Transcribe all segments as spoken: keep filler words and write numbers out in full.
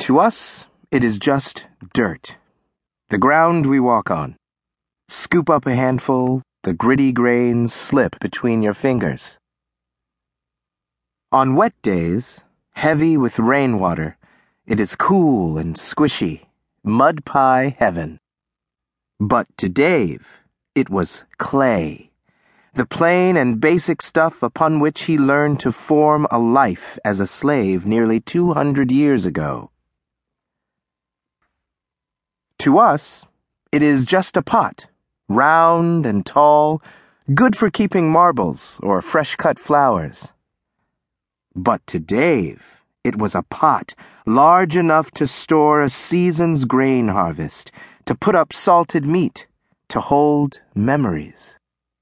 To us, it is just dirt, the ground we walk on. Scoop up a handful, the gritty grains slip between your fingers. On wet days, heavy with rainwater, it is cool and squishy, mud pie heaven. But to Dave, it was clay, the plain and basic stuff upon which he learned to form a life as a slave nearly two hundred years ago. To us, it is just a pot, round and tall, good for keeping marbles or fresh-cut flowers. But to Dave, it was a pot large enough to store a season's grain harvest, to put up salted meat, to hold memories.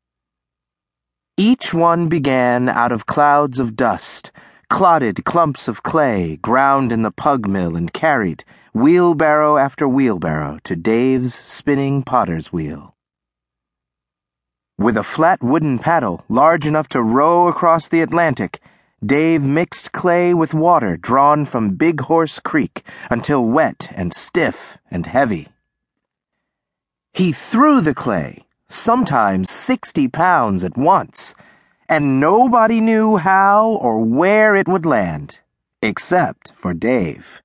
Each one began out of clouds of dust, clotted clumps of clay ground in the pug mill and carried, wheelbarrow after wheelbarrow, to Dave's spinning potter's wheel. With a flat wooden paddle large enough to row across the Atlantic, Dave mixed clay with water drawn from Big Horse Creek until wet and stiff and heavy. He threw the clay, sometimes sixty pounds at once, and nobody knew how or where it would land, except for Dave.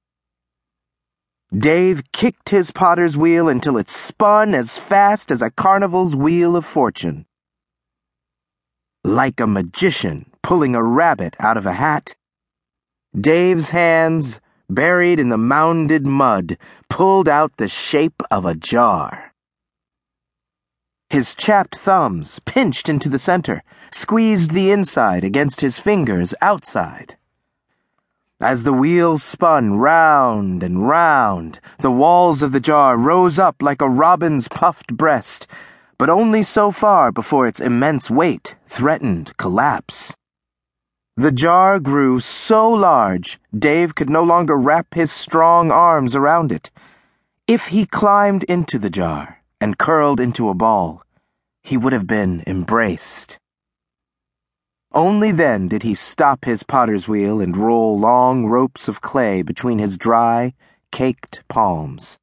Dave kicked his potter's wheel until it spun as fast as a carnival's wheel of fortune. Like a magician pulling a rabbit out of a hat, Dave's hands, buried in the mounded mud, pulled out the shape of a jar. His chapped thumbs pinched into the center, squeezed the inside against his fingers outside. As the wheel spun round and round, the walls of the jar rose up like a robin's puffed breast, but only so far before its immense weight threatened collapse. The jar grew so large, Dave could no longer wrap his strong arms around it. If he climbed into the jar and curled into a ball, he would have been embraced. Only then did he stop his potter's wheel and roll long ropes of clay between his dry, caked palms.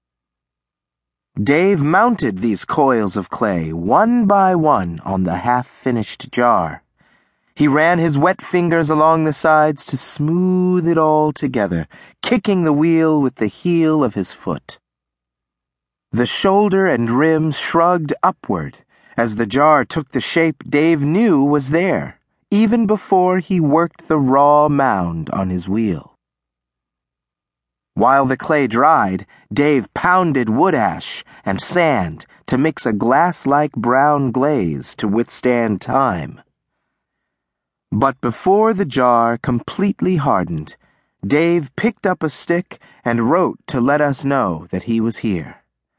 Dave mounted these coils of clay one by one on the half-finished jar. He ran his wet fingers along the sides to smooth it all together, kicking the wheel with the heel of his foot. The shoulder and rim shrugged upward as the jar took the shape Dave knew was there, even before he worked the raw mound on his wheel. While the clay dried, Dave pounded wood ash and sand to mix a glass-like brown glaze to withstand time. But before the jar completely hardened, Dave picked up a stick and wrote to let us know that he was here.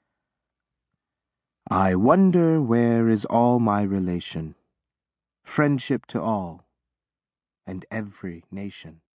I wonder where is all my relation, friendship to all, and every nation.